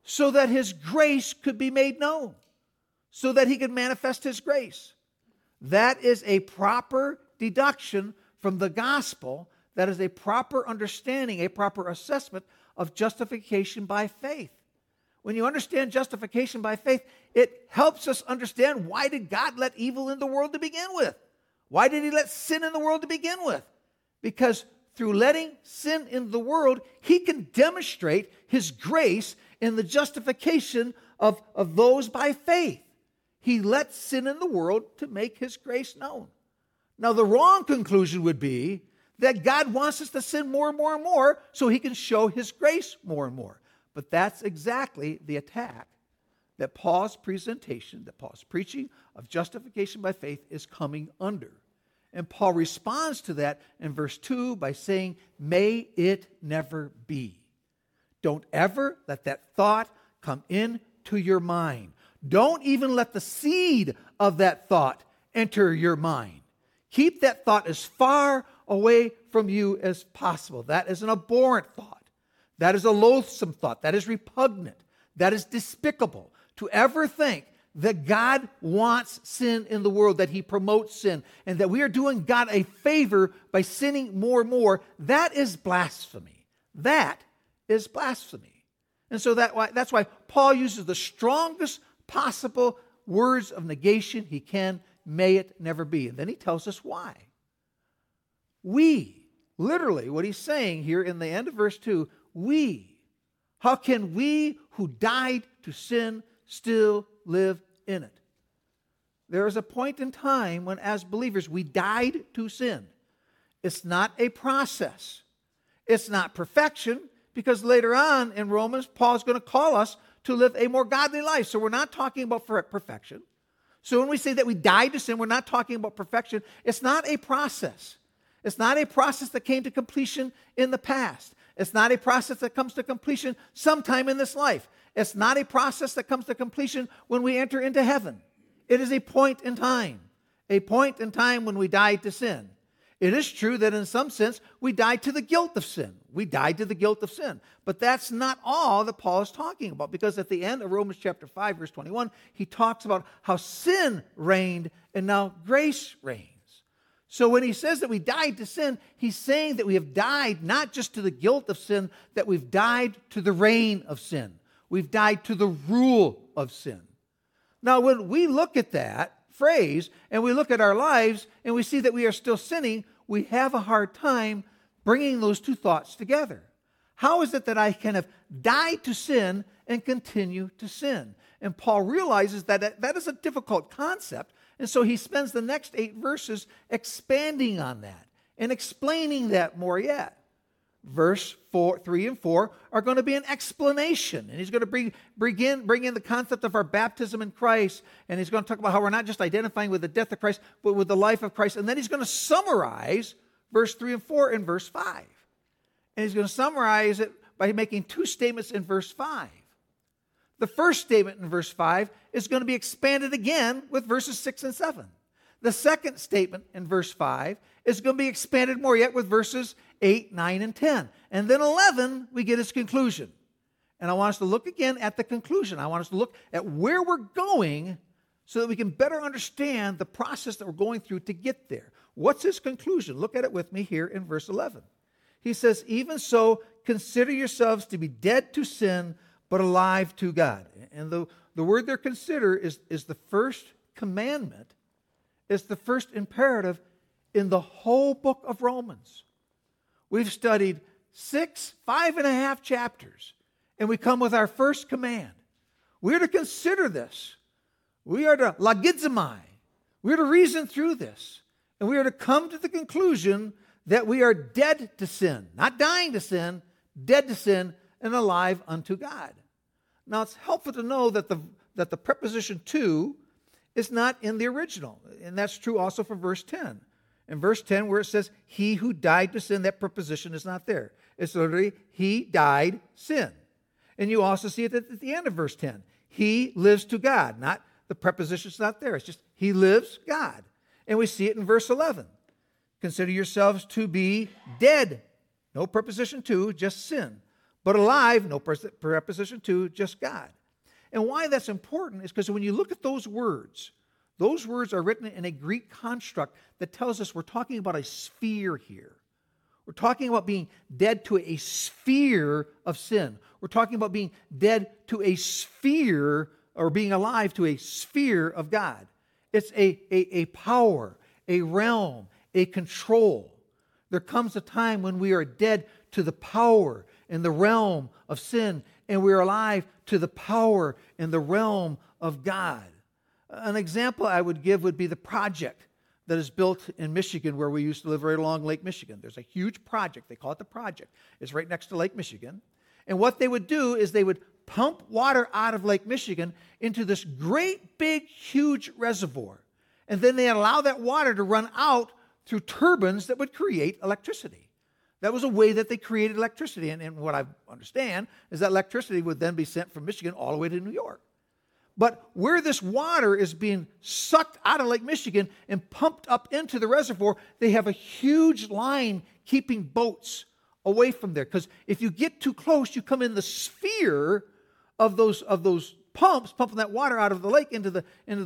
so that his grace could be made known, so that he could manifest his grace. That is a proper deduction from the gospel. That is a proper understanding, a proper assessment of justification by faith. When you understand justification by faith, it helps us understand, why did God let evil in the world to begin with? Why did he let sin in the world to begin with? Because through letting sin in the world, he can demonstrate his grace in the justification of those by faith. He lets sin in the world to make his grace known. Now, the wrong conclusion would be that God wants us to sin more and more and more so he can show his grace more and more. But that's exactly the attack that Paul's presentation, that Paul's preaching of justification by faith is coming under. And Paul responds to that in verse 2 by saying, may it never be. Don't ever let that thought come into your mind. Don't even let the seed of that thought enter your mind. Keep that thought as far away from you as possible. That is an abhorrent thought. That is a loathsome thought. That is repugnant. That is despicable. To ever think that God wants sin in the world, that he promotes sin, and that we are doing God a favor by sinning more and more, that is blasphemy. That is blasphemy. And so that's why Paul uses the strongest possible words of negation he can. May it never be. And then he tells us why. We, literally what he's saying here in the end of verse 2, we, how can we who died to sin still live in it? There is a point in time when, as believers, we died to sin. It's not a process. It's not perfection, because later on in Romans, Paul's going to call us to live a more godly life. So we're not talking about perfection. So when we say that we died to sin, we're not talking about perfection. It's not a process. It's not a process that came to completion in the past. It's not a process that comes to completion sometime in this life. It's not a process that comes to completion when we enter into heaven. It is a point in time when we died to sin. It is true that in some sense we died to the guilt of sin. We died to the guilt of sin. But that's not all that Paul is talking about, because at the end of Romans chapter 5, verse 21, he talks about how sin reigned and now grace reigns. So when he says that we died to sin, he's saying that we have died not just to the guilt of sin, that we've died to the reign of sin. We've died to the rule of sin. Now, when we look at that phrase and we look at our lives and we see that we are still sinning, we have a hard time bringing those two thoughts together. How is it that I can have died to sin and continue to sin? And Paul realizes that that is a difficult concept. And so he spends the next 8 verses expanding on that and explaining that more yet. Verse 3 and 4 are going to be an explanation. And he's going to bring in the concept of our baptism in Christ. And he's going to talk about how we're not just identifying with the death of Christ, but with the life of Christ. And then he's going to summarize verse 3 and 4 in verse 5. And he's going to summarize it by making 2 statements in verse 5. The first statement in verse 5 is going to be expanded again with verses 6 and 7. The second statement in verse 5 is going to be expanded more yet with verses 8, 9, and 10. And then 11, we get his conclusion. And I want us to look again at the conclusion. I want us to look at where we're going so that we can better understand the process that we're going through to get there. What's his conclusion? Look at it with me here in verse 11. He says, even so, consider yourselves to be dead to sin, but alive to God. And the word there, consider, is the first commandment. It's the first imperative in the whole book of Romans. We've studied 5.5 chapters, and we come with our first command. We are to consider this. We are to logizomai. We are to reason through this. And we are to come to the conclusion that we are dead to sin, not dying to sin, dead to sin, and alive unto God. Now, it's helpful to know that the preposition to is not in the original. And that's true also for verse 10. In verse 10, where it says, he who died to sin, that preposition is not there. It's literally, he died sin. And you also see it at the end of verse 10. He lives to God. Not the preposition's not there. It's just, he lives God. And we see it in verse 11. Consider yourselves to be dead. No preposition to, just sin. but alive, no preposition to, just God. And why that's important is because when you look at those words are written in a Greek construct that tells us we're talking about a sphere here. We're talking about being dead to a sphere of sin. We're talking about being dead to a sphere, or being alive to a sphere of God. It's a power, a realm, a control. There comes a time when we are dead to the power and the realm of sin, and we are alive to the power and the realm of God. An example I would give would be the project that is built in Michigan, where we used to live right along Lake Michigan. There's a huge project. They call it the project. It's right next to Lake Michigan. And what they would do is they would pump water out of Lake Michigan into this great, big, huge reservoir. And then they allow that water to run out through turbines that would create electricity. That was a way that they created electricity. And what I understand is that electricity would then be sent from Michigan all the way to New York. But where this water is being sucked out of Lake Michigan and pumped up into the reservoir, they have a huge line keeping boats away from there. Because if you get too close, you come in the sphere of those pumps pumping that water out of the lake into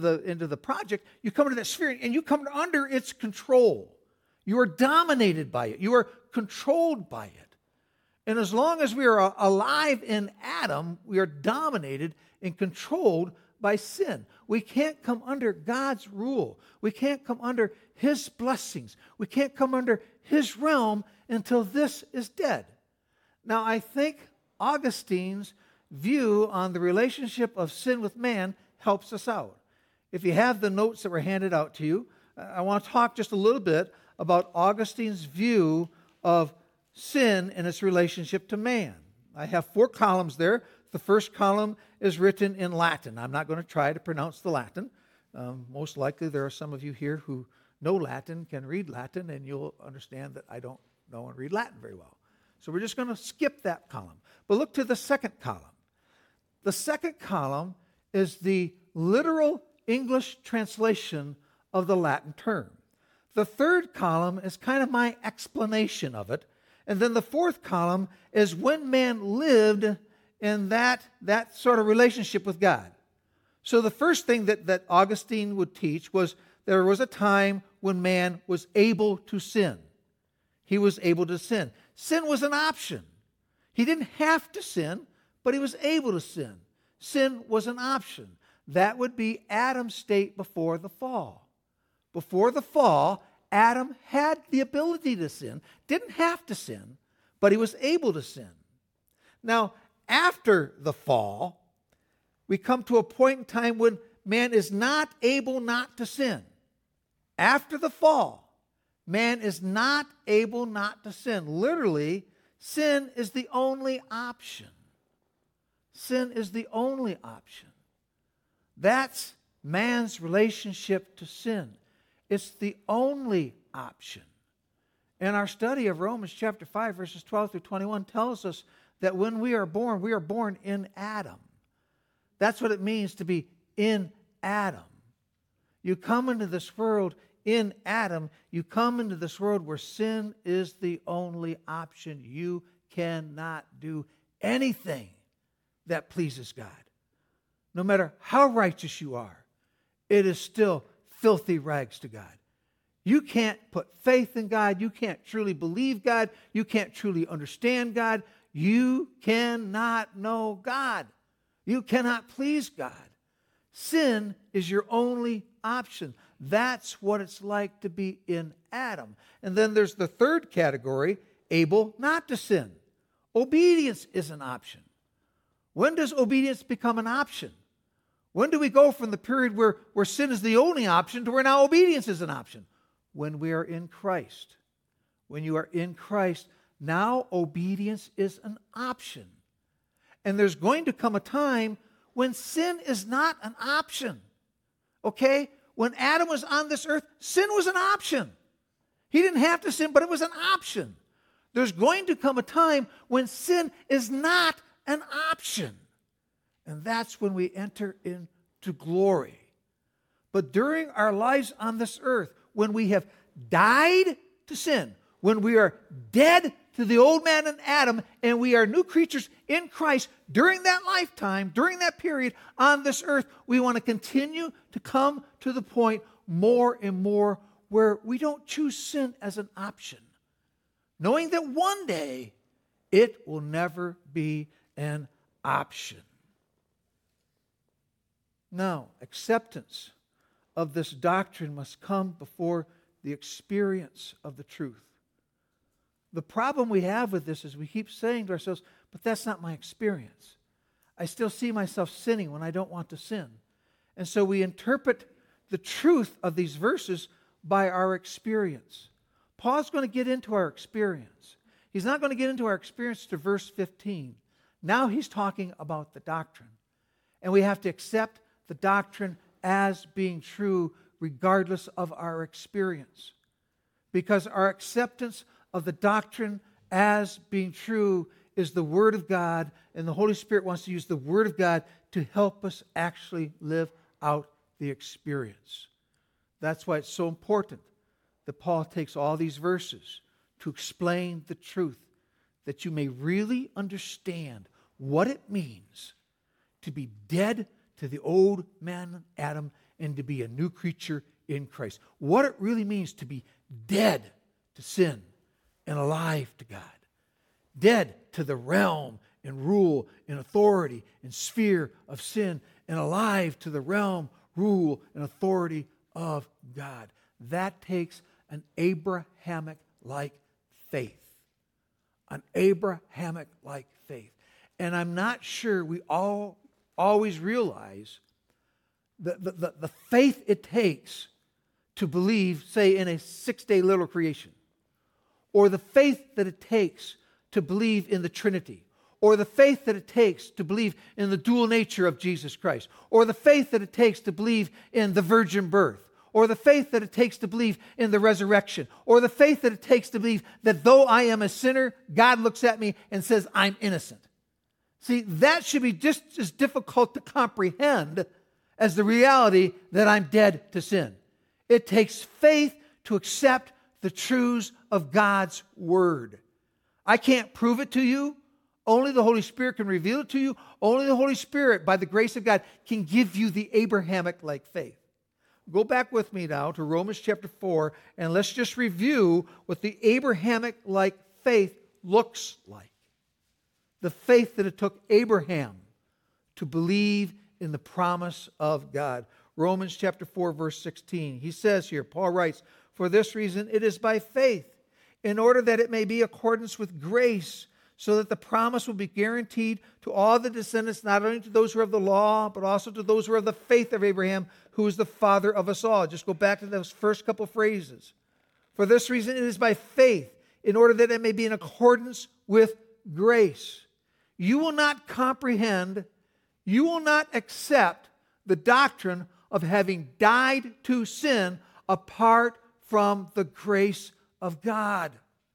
the project. You come into that sphere and you come under its control. You are dominated by it. You are controlled by it. And as long as we are alive in Adam, we are dominated and controlled by sin. We can't come under God's rule. We can't come under His blessings. We can't come under His realm until this is dead. Now, I think Augustine's view on the relationship of sin with man helps us out. If you have the notes that were handed out to you, I want to talk just a little bit about Augustine's view of sin and its relationship to man. I have 4 columns there. The first column is written in Latin. I'm not going to try to pronounce the Latin. Most likely there are some of you here who know Latin, can read Latin, and you'll understand that I don't know and read Latin very well. So we're just going to skip that column. But look to the second column. The second column is the literal English translation of the Latin term. The third column is kind of my explanation of it. And then the fourth column is when man lived in that sort of relationship with God. So the first thing that Augustine would teach was there was a time when man was able to sin. He was able to sin. Sin was an option. He didn't have to sin, but he was able to sin. Sin was an option. That would be Adam's state before the fall. Before the fall, Adam had the ability to sin, didn't have to sin, but he was able to sin. Now, after the fall, we come to a point in time when man is not able not to sin. After the fall, man is not able not to sin. Literally, sin is the only option. Sin is the only option. That's man's relationship to sin. It's the only option. And our study of Romans chapter 5, verses 12 through 21 tells us that when we are born in Adam. That's what it means to be in Adam. You come into this world in Adam. You come into this world where sin is the only option. You cannot do anything that pleases God. No matter how righteous you are, it is still filthy rags to God. You can't put faith in God. You can't truly believe God. You can't truly understand God. You cannot know God. You cannot please God. Sin is your only option. That's what it's like to be in Adam. And then there's the third category, able not to sin. Obedience is an option. When does obedience become an option? When do we go from the period where sin is the only option to where now obedience is an option? When we are in Christ. When you are in Christ, now obedience is an option. And there's going to come a time when sin is not an option. Okay? When Adam was on this earth, sin was an option. He didn't have to sin, but it was an option. There's going to come a time when sin is not an option. And that's when we enter into glory. But during our lives on this earth, when we have died to sin, when we are dead to the old man in Adam, and we are new creatures in Christ during that lifetime, during that period on this earth. We want to continue to come to the point more and more where we don't choose sin as an option, knowing that one day it will never be an option. Now, acceptance of this doctrine must come before the experience of the truth. The problem we have with this is we keep saying to ourselves, but that's not my experience. I still see myself sinning when I don't want to sin. And so we interpret the truth of these verses by our experience. Paul's going to get into our experience. He's not going to get into our experience to verse 15. Now he's talking about the doctrine. And we have to accept the doctrine as being true regardless of our experience. Because our acceptance of the doctrine as being true is the Word of God, and the Holy Spirit wants to use the Word of God to help us actually live out the experience. That's why it's so important that Paul takes all these verses to explain the truth, that you may really understand what it means to be dead to the old man Adam and to be a new creature in Christ. What it really means to be dead to sin and alive to God. Dead to the realm and rule and authority and sphere of sin, and alive to the realm, rule, and authority of God. That takes an Abrahamic-like faith. An Abrahamic-like faith. And I'm not sure we all always realize the faith it takes to believe, say, in a 6-day literal creation, or the faith that it takes to believe in the Trinity, or the faith that it takes to believe in the dual nature of Jesus Christ, or the faith that it takes to believe in the virgin birth, or the faith that it takes to believe in the resurrection, or the faith that it takes to believe that though I am a sinner, God looks at me and says, I'm innocent. See, that should be just as difficult to comprehend as the reality that I'm dead to sin. It takes faith to accept the truths of God's Word. I can't prove it to you. Only the Holy Spirit can reveal it to you. Only the Holy Spirit, by the grace of God, can give you the Abrahamic-like faith. Go back with me now to Romans chapter 4, and let's just review what the Abrahamic-like faith looks like. The faith that it took Abraham to believe in the promise of God. Romans chapter 4, verse 16. He says here, Paul writes, for this reason it is by faith, in order that it may be accordance with grace, so that the promise will be guaranteed to all the descendants, not only to those who are of the law, but also to those who are of the faith of Abraham, who is the father of us all. Just go back to those first couple phrases. For this reason it is by faith, in order that it may be in accordance with grace. You will not comprehend, you will not accept the doctrine of having died to sin apart from the grace of God.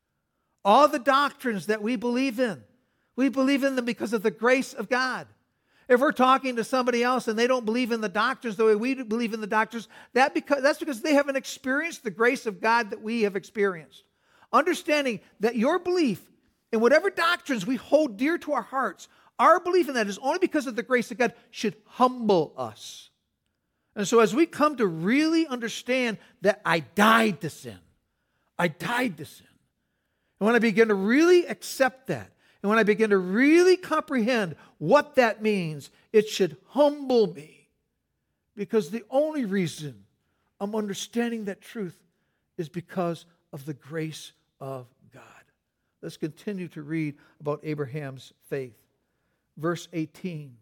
All the doctrines that we believe in them because of the grace of God. If we're talking to somebody else and they don't believe in the doctrines the way we believe in the doctrines, that's because they haven't experienced the grace of God that we have experienced. Understanding that your belief in whatever doctrines we hold dear to our hearts, our belief in that is only because of the grace of God, should humble us. And so as we come to really understand that I died to sin, I died to sin. And when I begin to really accept that, and when I begin to really comprehend what that means, it should humble me. Because the only reason I'm understanding that truth is because of the grace of God. Let's continue to read about Abraham's faith. Verse 18.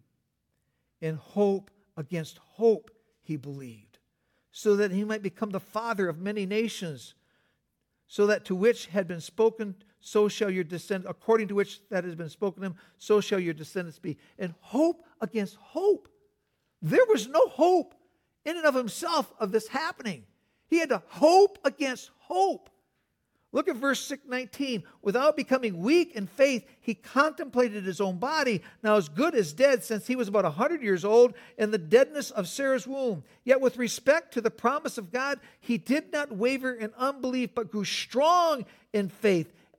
In hope against hope he believed, so that he might become the father of many nations, so that to which had been spoken, so shall your descendants, according to which that has been spoken to him, so shall your descendants be. And hope against hope. There was no hope in and of himself of this happening. He had to hope against hope. Look at verse 19. Without becoming weak in faith, he contemplated his own body, now as good as dead, since he was about 100 years old, in the deadness of Sarah's womb. Yet with respect to the promise of God, he did not waver in unbelief, but grew strong in faith,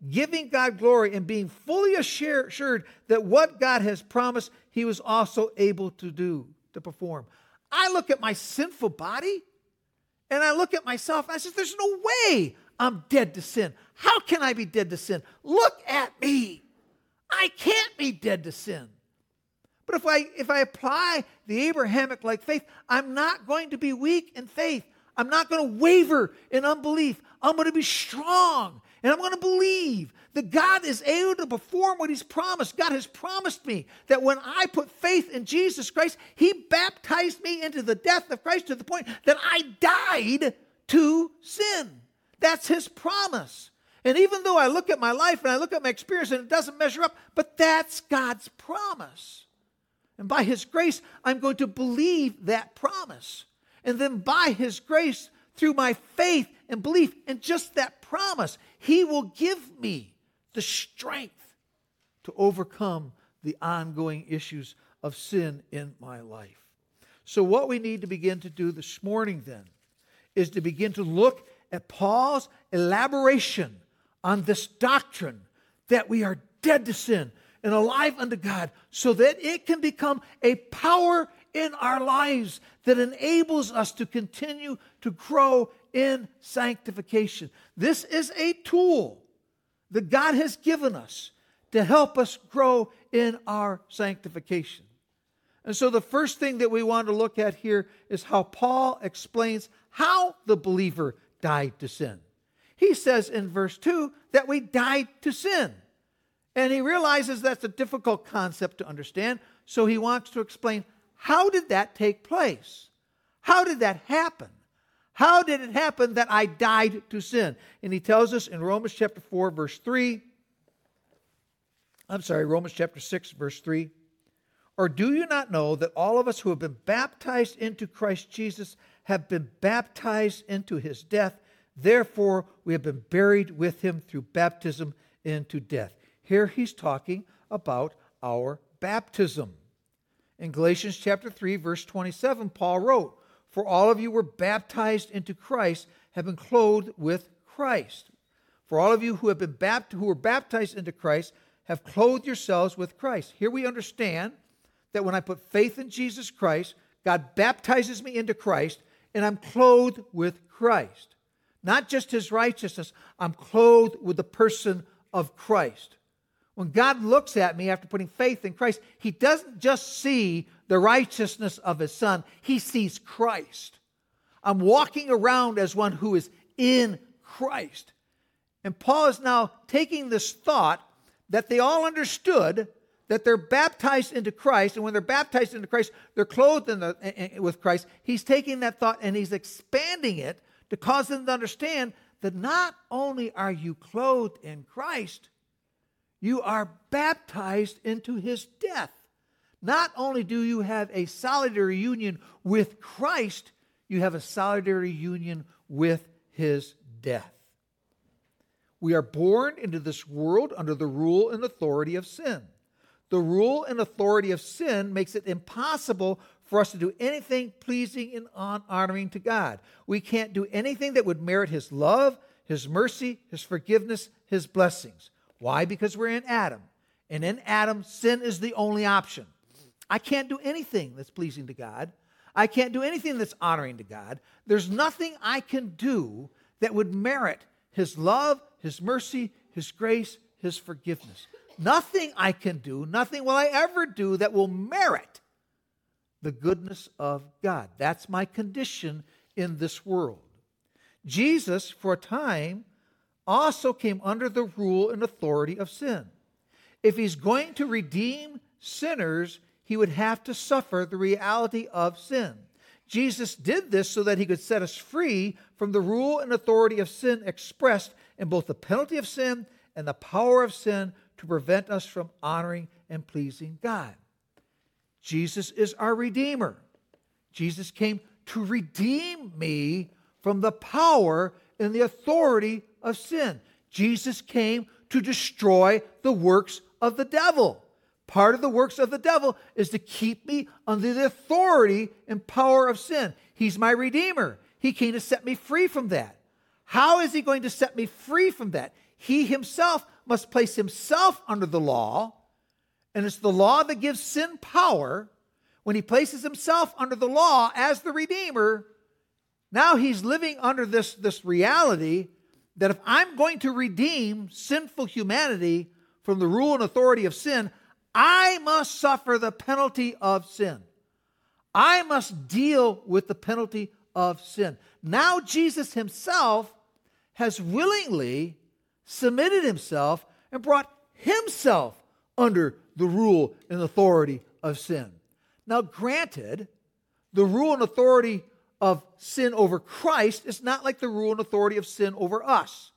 giving God glory and being fully assured that what God has promised, he was also able to do, to perform. I look at my sinful body and I look at myself and I say, there's no way I'm dead to sin. How can I be dead to sin? Look at me. I can't be dead to sin. But if I apply the Abrahamic-like faith, I'm not going to be weak in faith. I'm not going to waver in unbelief. I'm going to be strong, and I'm going to believe that God is able to perform what he's promised. God has promised me that when I put faith in Jesus Christ, he baptized me into the death of Christ to the point that I died to sin. That's his promise. And even though I look at my life and I look at my experience and it doesn't measure up, but that's God's promise. And by his grace, I'm going to believe that promise. And then by his grace, through my faith and belief in just that promise, he will give me the strength to overcome the ongoing issues of sin in my life. So what we need to begin to do this morning then is to begin to look at Paul's elaboration on this doctrine that we are dead to sin and alive unto God, so that it can become a power in our lives that enables us to continue to grow in sanctification. This is a tool that God has given us to help us grow in our sanctification. And so the first thing that we want to look at here is how Paul explains how the believer died to sin. He says in verse 2 that we died to sin. And he realizes that's a difficult concept to understand, so he wants to explain, how did that take place? How did that happen? How did it happen that I died to sin? And he tells us in Romans chapter 6, verse 3, or do you not know that all of us who have been baptized into Christ Jesus have been baptized into his death? Therefore, we have been buried with him through baptism into death. Here he's talking about our baptism. In Galatians chapter 3, verse 27, Paul wrote, for all of you were baptized into Christ, have been clothed with Christ. For all of you who were baptized into Christ, have clothed yourselves with Christ. Here we understand that when I put faith in Jesus Christ, God baptizes me into Christ, and I'm clothed with Christ. Not just his righteousness, I'm clothed with the person of Christ. When God looks at me after putting faith in Christ, he doesn't just see the righteousness of his Son, he sees Christ. I'm walking around as one who is in Christ. And Paul is now taking this thought that they all understood, that they're baptized into Christ, and when they're baptized into Christ, they're clothed with Christ. He's taking that thought and he's expanding it to cause them to understand that not only are you clothed in Christ, you are baptized into his death. Not only do you have a solidary union with Christ, you have a solidary union with his death. We are born into this world under the rule and authority of sin. The rule and authority of sin makes it impossible for us to do anything pleasing and honoring to God. We can't do anything that would merit his love, his mercy, his forgiveness, his blessings. Why? Because we're in Adam. And in Adam, sin is the only option. I can't do anything that's pleasing to God. I can't do anything that's honoring to God. There's nothing I can do that would merit his love, his mercy, his grace, his forgiveness. Nothing I can do, nothing will I ever do that will merit the goodness of God. That's my condition in this world. Jesus, for a time, also came under the rule and authority of sin. If he's going to redeem sinners, he would have to suffer the reality of sin. Jesus did this so that he could set us free from the rule and authority of sin expressed in both the penalty of sin and the power of sin to prevent us from honoring and pleasing God. Jesus is our Redeemer. Jesus came to redeem me from the power and the authority of sin. Jesus came to destroy the works of the devil. Part of the works of the devil is to keep me under the authority and power of sin. He's my Redeemer. He came to set me free from that. How is he going to set me free from that? He himself must place himself under the law, and it's the law that gives sin power. When he places himself under the law as the Redeemer, now he's living under this reality that if I'm going to redeem sinful humanity from the rule and authority of sin, I must suffer the penalty of sin. I must deal with the penalty of sin. Now Jesus himself has willingly submitted himself and brought himself under the rule and authority of sin. Now granted, the rule and authority of sin over Christ is not like the rule and authority of sin over us.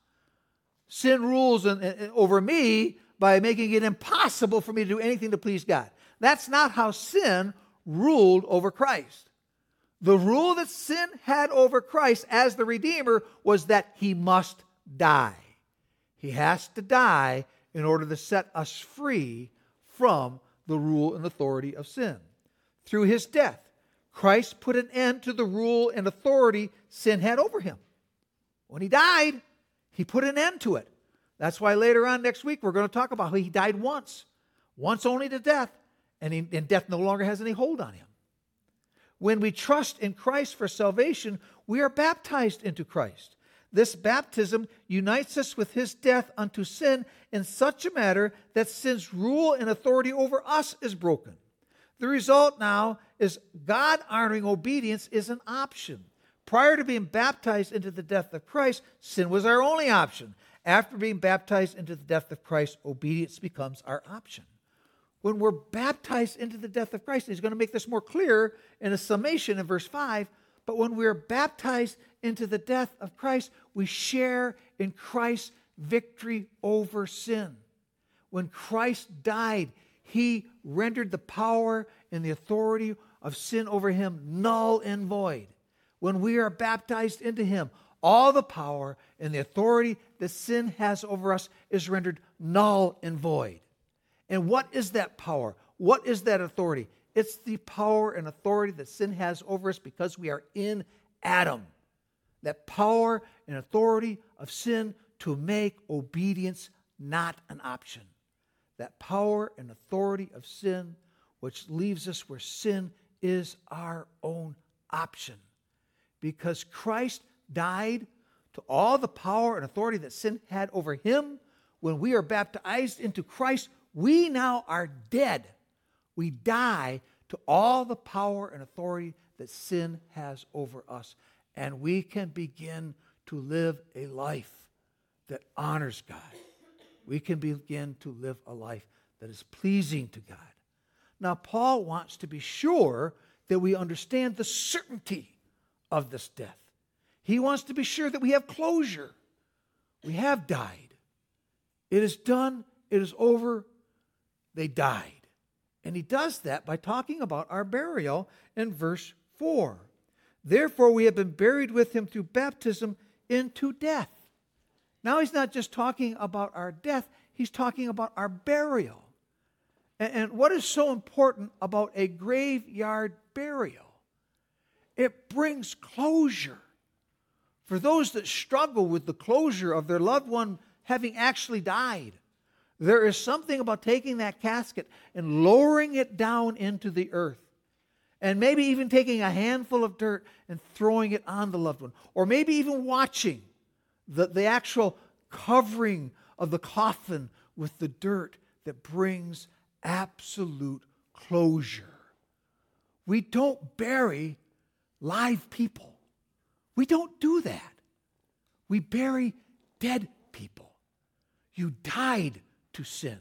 Sin rules over me by making it impossible for me to do anything to please God. That's not how sin ruled over Christ. The rule that sin had over Christ as the Redeemer was that he must die. He has to die in order to set us free from the rule and authority of sin. Through his death, Christ put an end to the rule and authority sin had over him. When he died, he put an end to it. That's why later on next week we're going to talk about how he died once only to death, and death no longer has any hold on him. When we trust in Christ for salvation, we are baptized into Christ. This baptism unites us with his death unto sin in such a manner that sin's rule and authority over us is broken. The result now is God-honoring obedience is an option. Prior to being baptized into the death of Christ, sin was our only option. After being baptized into the death of Christ, obedience becomes our option. When we're baptized into the death of Christ, and he's going to make this more clear in a summation in verse 5, but when we're baptized into the death of Christ, we share in Christ's victory over sin. When Christ died, he rendered the power and the authority of sin over him null and void. When we are baptized into him, all the power and the authority that sin has over us is rendered null and void. And what is that power? What is that authority? It's the power and authority that sin has over us because we are in Adam. That power and authority of sin to make obedience not an option. That power and authority of sin which leaves us where sin is our own option. Because Christ died to all the power and authority that sin had over him. When we are baptized into Christ, we now are dead. We die to all the power and authority that sin has over us. And we can begin to live a life that honors God. We can begin to live a life that is pleasing to God. Now, Paul wants to be sure that we understand the certainty of this death. He wants to be sure that we have closure. We have died. It is done. It is over. They died. And he does that by talking about our burial in verse 4. Therefore, we have been buried with him through baptism into death. Now he's not just talking about our death, he's talking about our burial. And what is so important about a graveyard burial? It brings closure. For those that struggle with the closure of their loved one having actually died, there is something about taking that casket and lowering it down into the earth. And maybe even taking a handful of dirt and throwing it on the loved one. Or maybe even watching the actual covering of the coffin with the dirt that brings absolute closure. We don't bury live people. We don't do that. We bury dead people. You died to sin.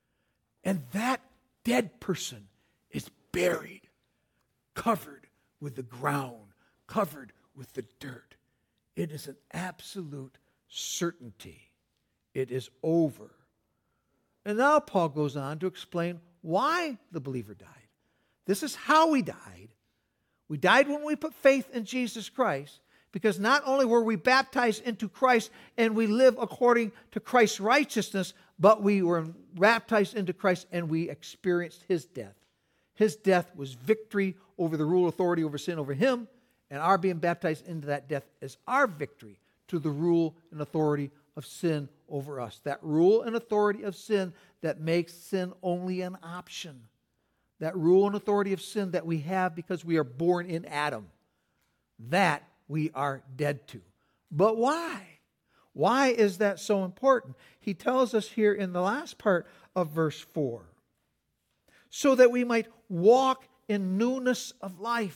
And that dead person is buried, covered with the ground, covered with the dirt. It is an absolute certainty. It is over. And now Paul goes on to explain why the believer died. This is how we died. We died when we put faith in Jesus Christ, because not only were we baptized into Christ and we live according to Christ's righteousness, but we were baptized into Christ and we experienced his death. His death was victory over the rule authority over sin over him, and our being baptized into that death is our victory to the rule and authority of sin over us. That rule and authority of sin that makes sin only an option. That rule and authority of sin that we have because we are born in Adam. That we are dead to. But why? Why is that so important? He tells us here in the last part of verse 4. So that we might walk in newness of life.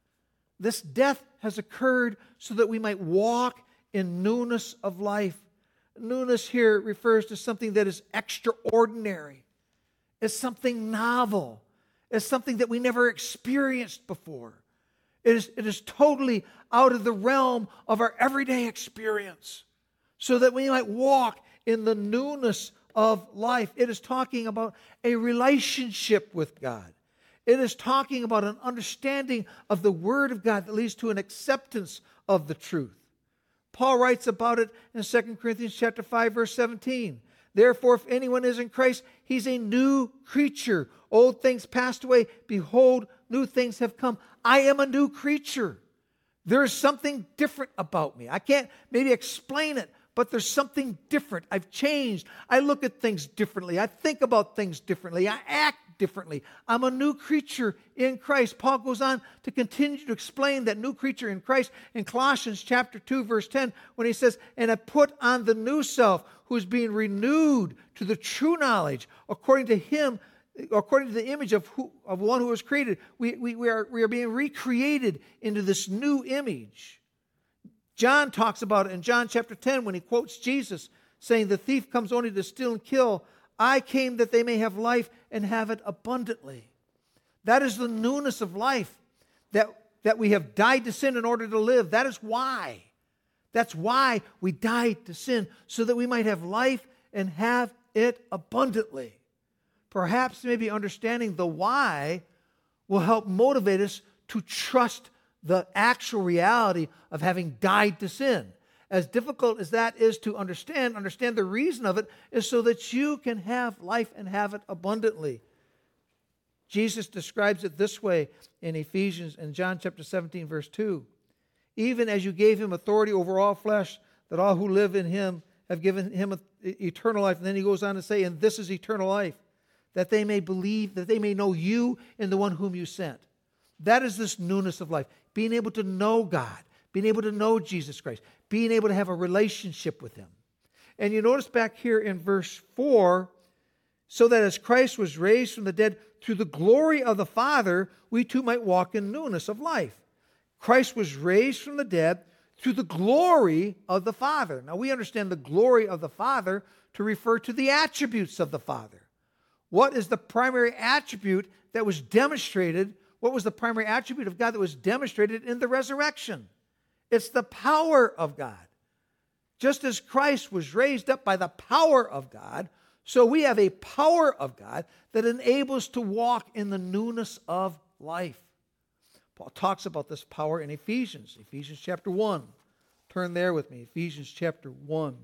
This death has occurred so that we might walk in newness of life. Newness here refers to something that is extraordinary. It's something novel. It's something that we never experienced before. It is totally out of the realm of our everyday experience, so that we might walk in the newness of life. It is talking about a relationship with God. It is talking about an understanding of the Word of God that leads to an acceptance of the truth. Paul writes about it in 2 Corinthians chapter 5, verse 17. Therefore, if anyone is in Christ, he's a new creature. Old things passed away. Behold, new things have come. I am a new creature. There is something different about me. I can't maybe explain it, but there's something different. I've changed. I look at things differently. I think about things differently. I act differently. I'm a new creature in Christ. Paul goes on to continue to explain that new creature in Christ in Colossians chapter 2, verse 10, when he says, and I put on the new self, who is being renewed to the true knowledge, according to him, according to the image of one who was created. We are being recreated into this new image. John talks about it in John chapter 10 when he quotes Jesus, saying, the thief comes only to steal and kill. I came that they may have life and have it abundantly. That is the newness of life, that we have died to sin in order to live. That is why. That's why we died to sin, so that we might have life and have it abundantly. Perhaps maybe understanding the why will help motivate us to trust the actual reality of having died to sin. As difficult as that is to understand the reason of it is so that you can have life and have it abundantly. Jesus describes it this way in John chapter 17, verse 2. Even as you gave him authority over all flesh, that all who live in him have given him eternal life. And then he goes on to say, and this is eternal life, that they may believe, that they may know you and the one whom you sent. That is this newness of life. Being able to know God, being able to know Jesus Christ, being able to have a relationship with him. And you notice back here in verse 4, so that as Christ was raised from the dead through the glory of the Father, we too might walk in newness of life. Christ was raised from the dead through the glory of the Father. Now we understand the glory of the Father to refer to the attributes of the Father. What is the primary attribute that was demonstrated? What was the primary attribute of God that was demonstrated in the resurrection? It's the power of God. Just as Christ was raised up by the power of God, so we have a power of God that enables us to walk in the newness of life. Paul talks about this power in Ephesians chapter 1. Turn there with me, Ephesians chapter 1.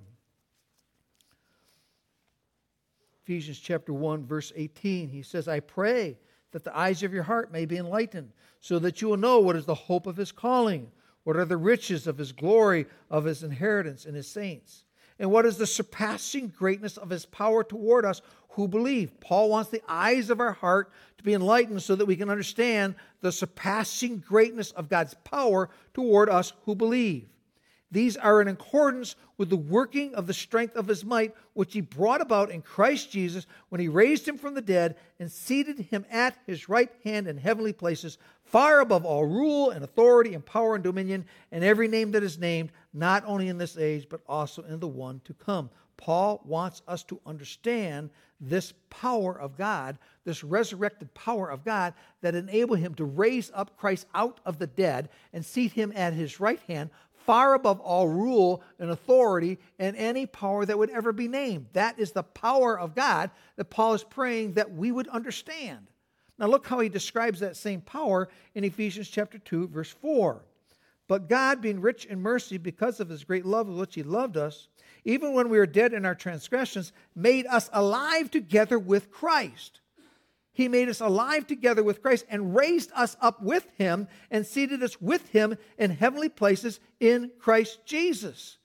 Ephesians chapter 1, verse 18, he says, I pray that the eyes of your heart may be enlightened, so that you will know what is the hope of his calling, what are the riches of his glory, of his inheritance in his saints, and what is the surpassing greatness of his power toward us who believe. Paul wants the eyes of our heart to be enlightened so that we can understand the surpassing greatness of God's power toward us who believe. These are in accordance with the working of the strength of his might, which he brought about in Christ Jesus when he raised him from the dead and seated him at his right hand in heavenly places, far above all rule and authority and power and dominion, and every name that is named, not only in this age, but also in the one to come. Paul wants us to understand this power of God, this resurrected power of God that enabled him to raise up Christ out of the dead and seat him at his right hand, far above all rule and authority and any power that would ever be named. That is the power of God that Paul is praying that we would understand. Now look how he describes that same power in Ephesians chapter 2, verse 4. But God, being rich in mercy because of his great love with which he loved us, even when we were dead in our transgressions, made us alive together with Christ. He made us alive together with Christ and raised us up with him and seated us with him in heavenly places in Christ Jesus.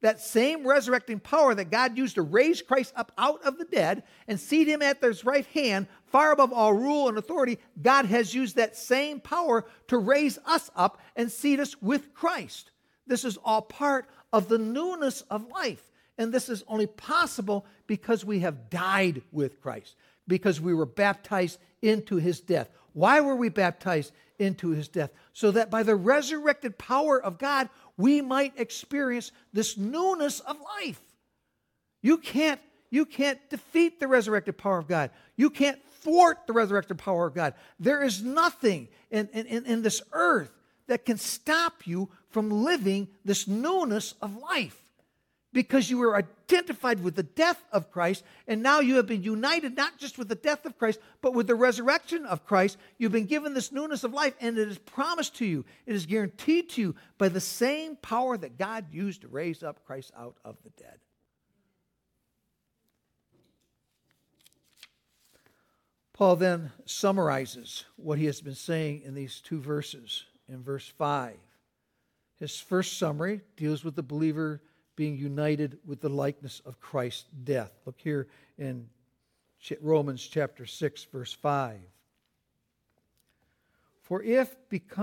That same resurrecting power that God used to raise Christ up out of the dead and seat him at his right hand, far above all rule and authority, God has used that same power to raise us up and seat us with Christ. This is all part of the newness of life. And this is only possible because we have died with Christ, because we were baptized into his death. Why were we baptized into his death? So that by the resurrected power of God, we might experience this newness of life. You can't defeat the resurrected power of God. You can't thwart the resurrected power of God. There is nothing in this earth that can stop you from living this newness of life. Because you were identified with the death of Christ, and now you have been united not just with the death of Christ, but with the resurrection of Christ. You've been given this newness of life, and it is promised to you. It is guaranteed to you by the same power that God used to raise up Christ out of the dead. Paul then summarizes what he has been saying in these two verses. In verse 5, his first summary deals with the believer being united with the likeness of Christ's death. Look here in Romans chapter 6, verse 5. For if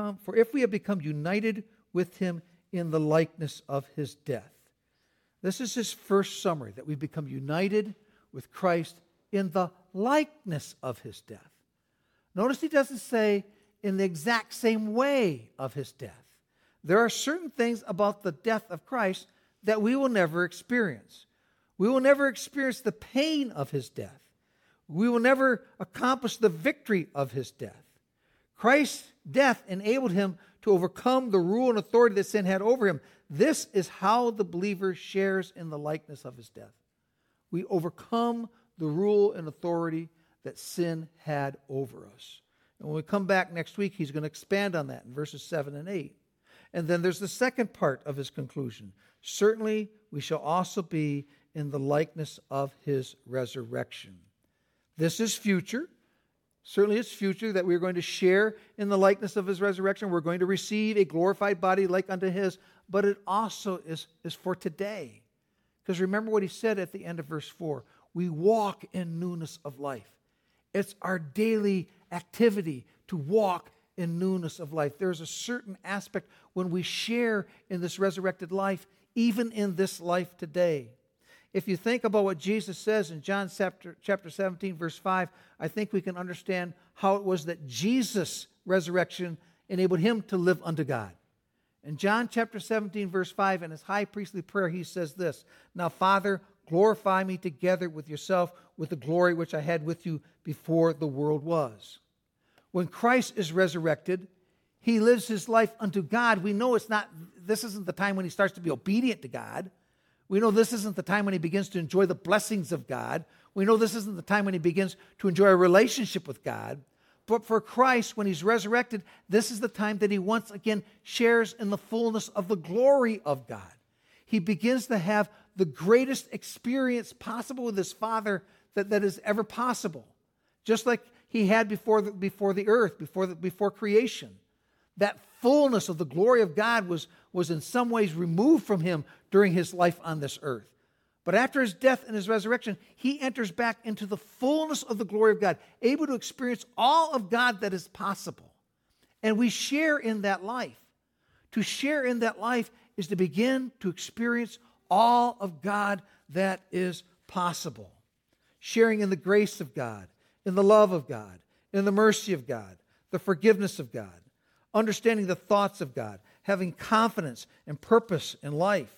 we have become united with him in the likeness of his death. This is his first summary, that we've become united with Christ in the likeness of his death. Notice he doesn't say in the exact same way of his death. There are certain things about the death of Christ that we will never experience. We will never experience the pain of his death. We will never accomplish the victory of his death. Christ's death enabled him to overcome the rule and authority that sin had over him. This is how the believer shares in the likeness of his death. We overcome the rule and authority that sin had over us. And when we come back next week, he's going to expand on that in verses 7 and 8. And then there's the second part of his conclusion. Certainly, we shall also be in the likeness of his resurrection. This is future. Certainly, it's future that we're going to share in the likeness of his resurrection. We're going to receive a glorified body like unto his. But it also is for today. Because remember what he said at the end of verse 4. We walk in newness of life. It's our daily activity to walk in newness of life. There's a certain aspect when we share in this resurrected life, even in this life today. If you think about what Jesus says in John chapter 17, verse 5, I think we can understand how it was that Jesus' resurrection enabled him to live unto God. In John chapter 17, verse 5, in his high priestly prayer, he says this, Now, Father, glorify me together with yourself with the glory which I had with you before the world was. When Christ is resurrected, he lives his life unto God. We know this isn't the time when he starts to be obedient to God. We know this isn't the time when he begins to enjoy the blessings of God. We know this isn't the time when he begins to enjoy a relationship with God. But for Christ, when he's resurrected, this is the time that he once again shares in the fullness of the glory of God. He begins to have the greatest experience possible with his Father that is ever possible. Just like he had before the earth, before creation. That fullness of the glory of God was in some ways removed from him during his life on this earth. But after his death and his resurrection, he enters back into the fullness of the glory of God, able to experience all of God that is possible. And we share in that life. To share in that life is to begin to experience all of God that is possible. Sharing in the grace of God, in the love of God, in the mercy of God, the forgiveness of God, understanding the thoughts of God, having confidence and purpose in life,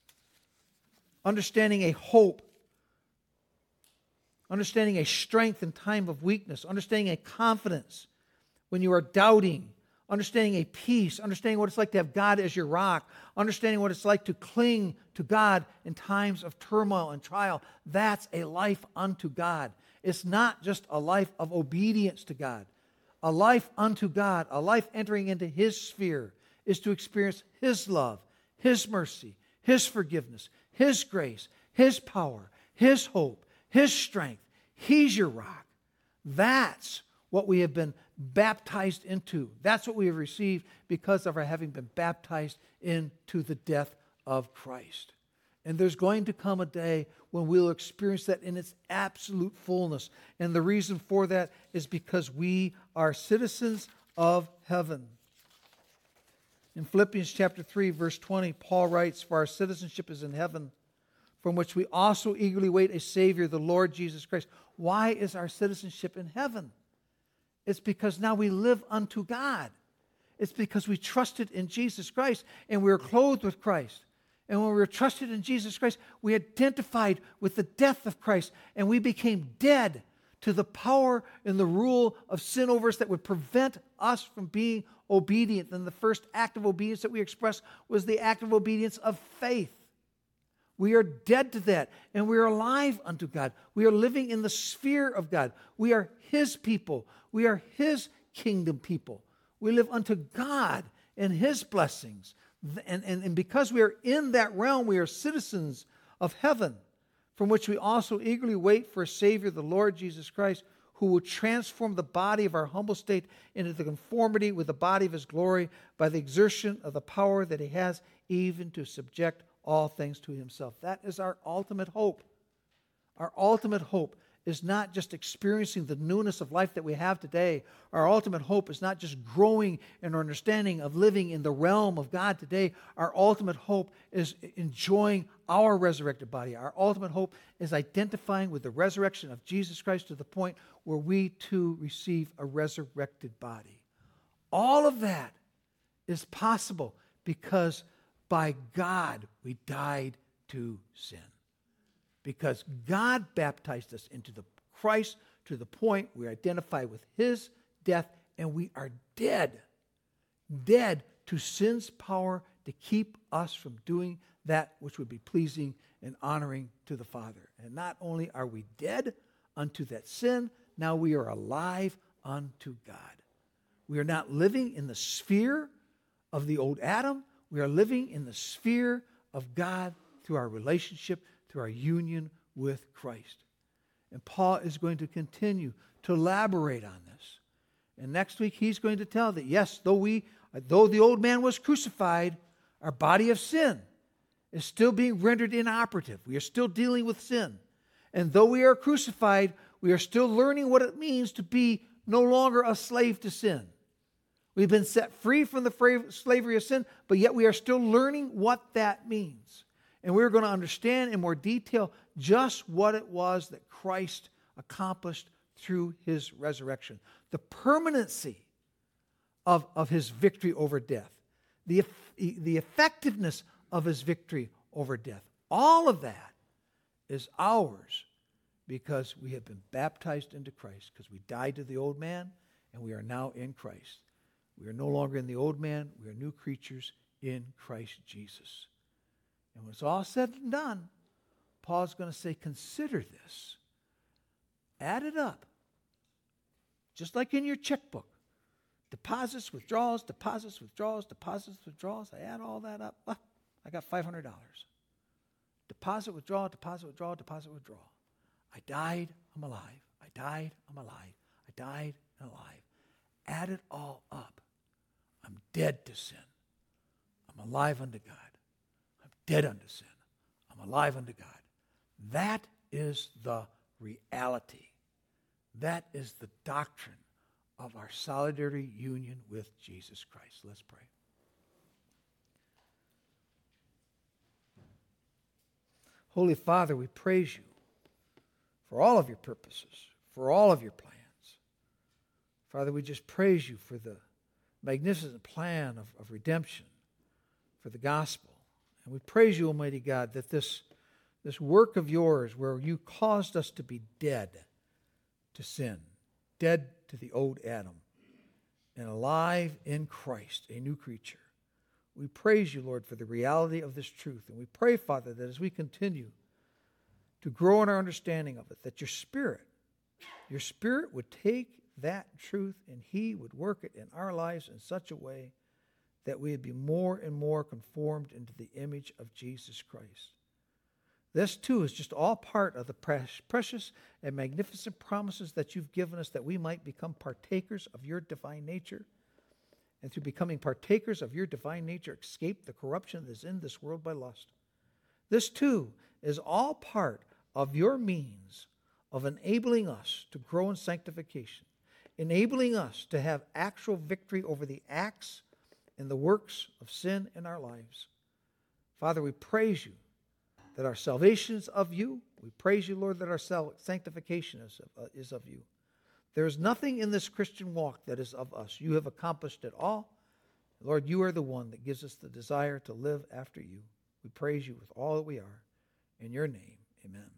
understanding a hope, understanding a strength in time of weakness, understanding a confidence when you are doubting, understanding a peace, understanding what it's like to have God as your rock, understanding what it's like to cling to God in times of turmoil and trial. That's a life unto God. It's not just a life of obedience to God. A life unto God, a life entering into his sphere, is to experience his love, his mercy, his forgiveness, his grace, his power, his hope, his strength. He's your rock. That's what we have been baptized into. That's what we have received because of our having been baptized into the death of Christ. And there's going to come a day when we'll experience that in its absolute fullness. And the reason for that is because we are citizens of heaven. In Philippians chapter 3, verse 20, Paul writes, "For our citizenship is in heaven, from which we also eagerly wait a Savior, the Lord Jesus Christ." Why is our citizenship in heaven? It's because now we live unto God. It's because we trusted in Jesus Christ and we were clothed with Christ. And when we were trusted in Jesus Christ, we identified with the death of Christ and we became dead to the power and the rule of sin over us that would prevent us from being obedient. And the first act of obedience that we expressed was the act of obedience of faith. We are dead to that, and we are alive unto God. We are living in the sphere of God. We are His people. We are His kingdom people. We live unto God and His blessings. And because we are in that realm, we are citizens of heaven, from which we also eagerly wait for a Savior, the Lord Jesus Christ, who will transform the body of our humble state into the conformity with the body of His glory by the exertion of the power that He has, even to subject all things to Himself. That is our ultimate hope. Our ultimate hope is not just experiencing the newness of life that we have today. Our ultimate hope is not just growing in our understanding of living in the realm of God today. Our ultimate hope is enjoying our resurrected body. Our ultimate hope is identifying with the resurrection of Jesus Christ to the point where we too receive a resurrected body. All of that is possible because by God we died to sin. Because God baptized us into the Christ to the point we identify with His death and we are dead. Dead to sin's power to keep us from doing that which would be pleasing and honoring to the Father. And not only are we dead unto that sin, now we are alive unto God. We are not living in the sphere of the old Adam. We are living in the sphere of God through our relationship, through our union with Christ. And Paul is going to continue to elaborate on this. And next week he's going to tell that yes, though the old man was crucified, our body of sin is still being rendered inoperative. We are still dealing with sin. And though we are crucified, we are still learning what it means to be no longer a slave to sin. We've been set free from the slavery of sin, but yet we are still learning what that means. And we're going to understand in more detail just what it was that Christ accomplished through His resurrection. The permanency of His victory over death. The effectiveness of His victory over death. All of that is ours because we have been baptized into Christ, because we died to the old man and we are now in Christ. We are no longer in the old man. We are new creatures in Christ Jesus. And when it's all said and done, Paul's going to say, consider this. Add it up. Just like in your checkbook. Deposits, withdrawals, deposits, withdrawals, deposits, withdrawals. I add all that up. I got $500. Deposit, withdrawal, deposit, withdrawal, deposit, withdrawal. I died, I'm alive. I died, I'm alive. I died, and alive. Add it all up. I'm dead to sin. I'm alive unto God. I'm dead unto sin. I'm alive unto God. That is the reality. That is the doctrine of our solidary union with Jesus Christ. Let's pray. Holy Father, we praise you for all of your purposes, for all of your plans. Father, we just praise you for the magnificent plan of redemption, for the gospel. And we praise you, Almighty God, that this work of yours where you caused us to be dead to sin, dead to the old Adam, and alive in Christ, a new creature. We praise you, Lord, for the reality of this truth. And we pray, Father, that as we continue to grow in our understanding of it, that your Spirit would take that truth and He would work it in our lives in such a way that we would be more and more conformed into the image of Jesus Christ. This, too, is just all part of the precious and magnificent promises that you've given us that we might become partakers of your divine nature. And through becoming partakers of your divine nature, escape the corruption that is in this world by lust. This too is all part of your means of enabling us to grow in sanctification, enabling us to have actual victory over the acts and the works of sin in our lives. Father, we praise you that our salvation is of you. We praise you, Lord, that our sanctification is of you. There is nothing in this Christian walk that is of us. You have accomplished it all. Lord, you are the one that gives us the desire to live after you. We praise you with all that we are. In your name, amen.